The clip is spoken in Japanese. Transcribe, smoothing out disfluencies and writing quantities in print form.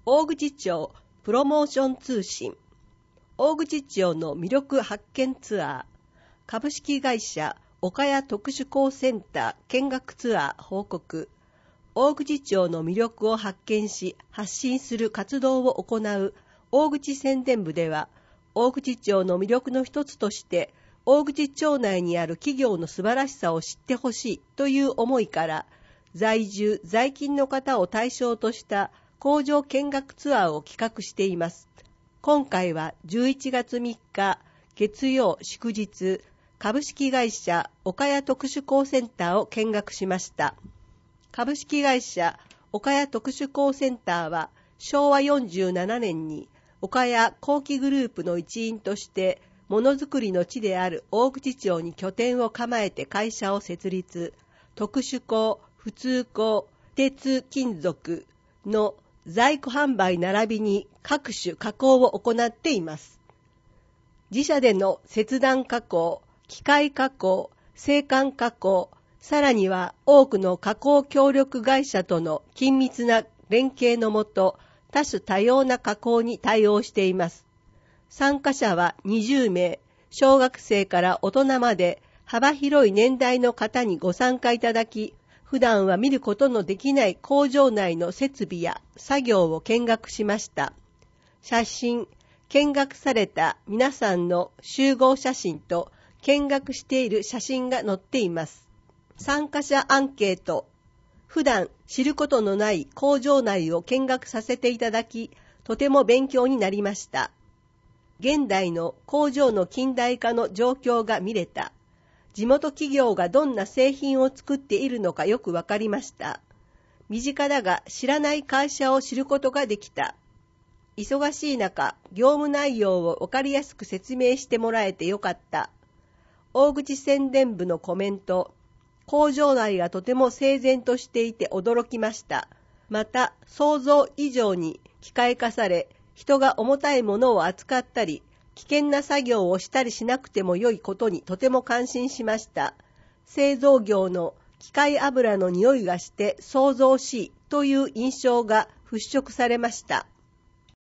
大口町プロモーション通信、大口町の魅力発見ツアー、株式会社岡谷特殊港センター見学ツアー報告、大口町の魅力を発見し発信する活動を行う大口宣伝部では、大口町の魅力の一つとして、大口町内にある企業の素晴らしさを知ってほしいという思いから、在住・在勤の方を対象とした工場見学ツアーを企画しています。今回は11月3日月曜祝日、株式会社岡谷特殊港センターを見学しました。株式会社岡谷特殊港センターは昭和47年に岡谷工機グループの一員としてものづくりの地である大口町に拠点を構えて会社を設立、特殊鋼、普通鋼、鉄金属の在庫販売並びに各種加工を行っています。自社での切断加工、機械加工、製管加工、さらには多くの加工協力会社との緊密な連携のもと、多種多様な加工に対応しています。参加者は20名、小学生から大人まで幅広い年代の方にご参加いただき、普段は見ることのできない工場内の設備や作業を見学しました。写真、見学された皆さんの集合写真と見学している写真が載っています。参加者アンケート。普段知ることのない工場内を見学させていただき、とても勉強になりました。現代の工場の近代化の状況が見れた。地元企業がどんな製品を作っているのかよくわかりました。身近だが知らない会社を知ることができた。忙しい中、業務内容をわかりやすく説明してもらえてよかった。大口宣伝部のコメント。工場内がとても整然としていて驚きました。また、想像以上に機械化され、人が重たいものを扱ったり、危険な作業をしたりしなくても良いことにとても感心しました。製造業の機械油の匂いがして想像しいという印象が払拭されました。